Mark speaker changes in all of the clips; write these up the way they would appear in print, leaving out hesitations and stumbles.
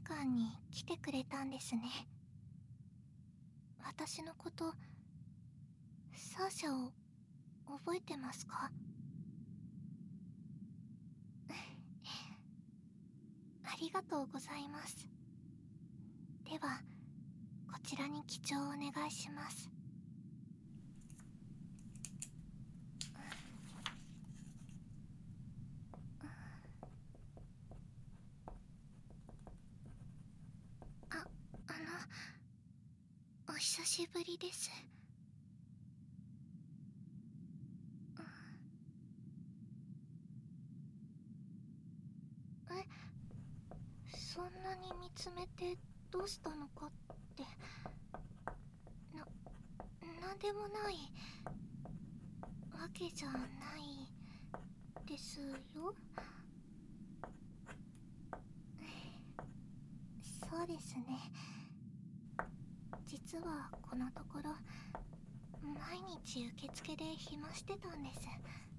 Speaker 1: 館に来てくれたんですね。私のこと、サーシャを覚えてますか？ありがとうございます。では、こちらに記帳をお願いします。あ、お久しぶりです。そんなに見つめてどうしたのかって、なんでもないわけじゃないですよ。そうですね。実はこのところ毎日受付で暇してたんです。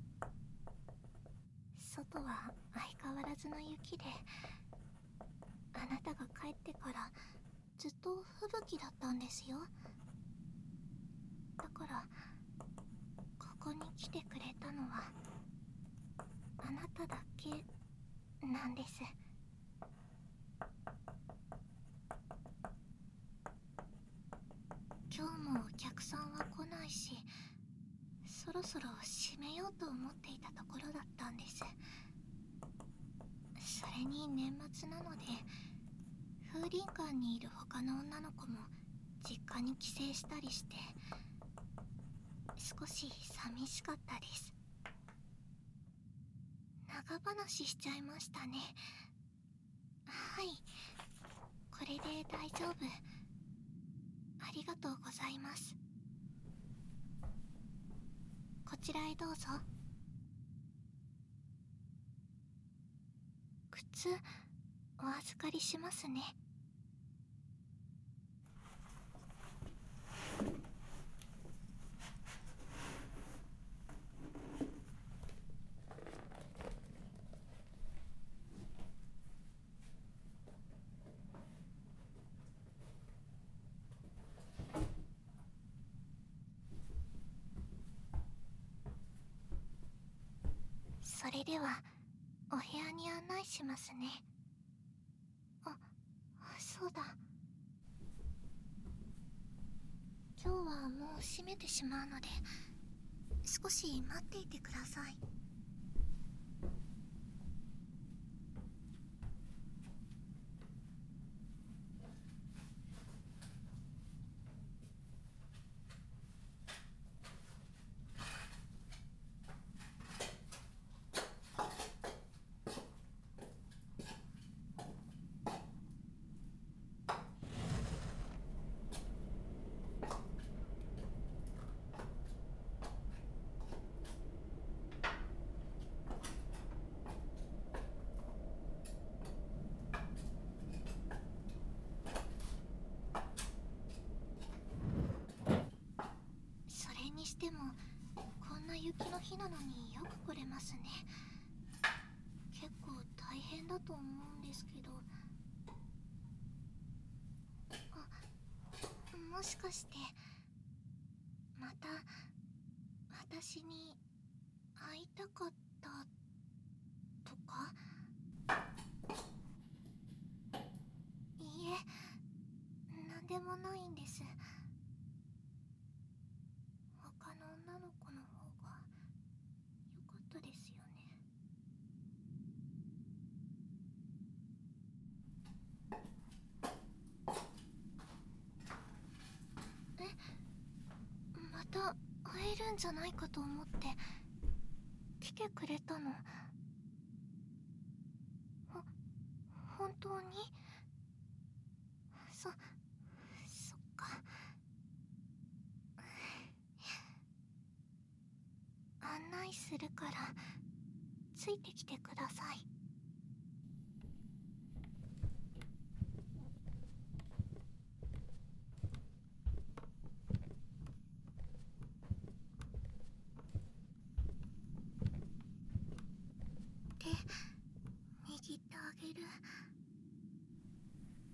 Speaker 1: 外は相変わらずの雪で、あなたが帰ってからずっと吹雪だったんですよ。だからここに来てくれたのはあなただけなんです。今日もお客さんは来ないし、そろそろ閉めようと思っていたところだったんです。それに年末なので、風林館にいる他の女の子も実家に帰省したりして、少し寂しかったです。長話しちゃいましたね。はい、これで大丈夫。ありがとうございます。こちらへどうぞ。靴お預かりしますね。それではお部屋に案内しますね。あ、そうだ。今日はもう閉めてしまうので、少し待っていてください。それにしても、こんな雪の日なのによく来れますね。結構大変だと思うんですけど。もしかしてまた私に会いたかったとか？いいえ、なんでもないんです。他の女の子の方が良かったですよね。また会えるんじゃないかと思って来てくれたの？本当に？そっか。案内するからついてきてください。手握ってあげる。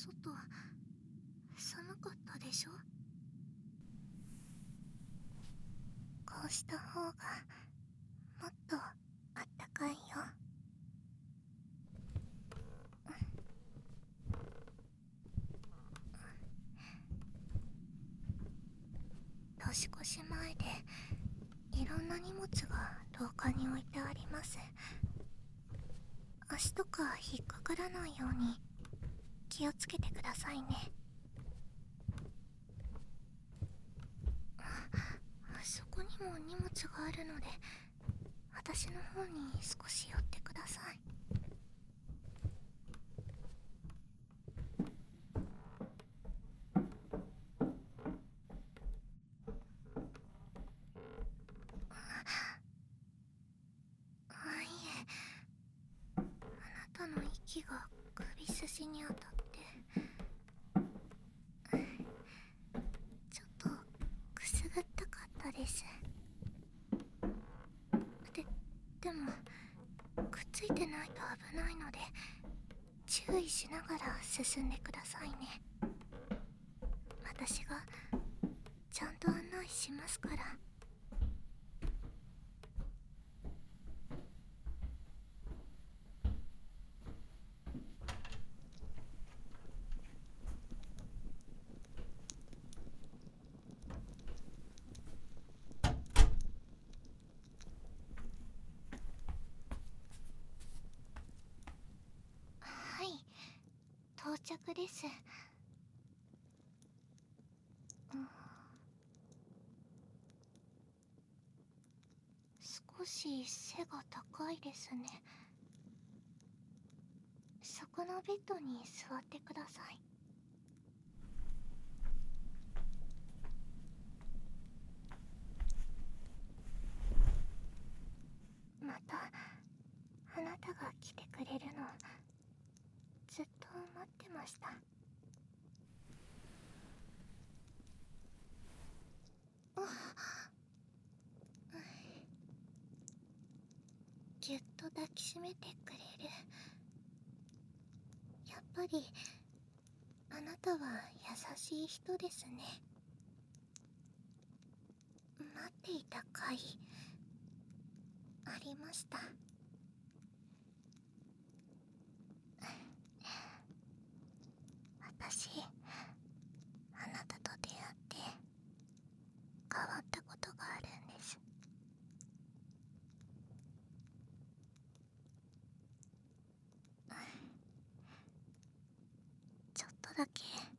Speaker 1: 外寒かったでしょ。こうした方がもっとあったかいよ。年越し前でいろんな荷物が廊下に置いてあります。足とか引っかからないように気をつけてくださいね。そこにも荷物があるので、私の方に少し寄ってください。いえ、あなたの息が首筋に当たってちょっとくすぐったかったです。でもくっついてないと危ないので注意しながら進んでくださいね。私がちゃんと案内しますから。はい、到着です。少し背が高いですね。そこのベッドに座ってください。またあなたが来てくれるのずっと待ってました。ぎゅっと抱きしめてくれる。やっぱりあなたは優しい人ですね。待っていた甲斐ありました。私あなたと出会って変わったことがあるんです。ちょっとだけ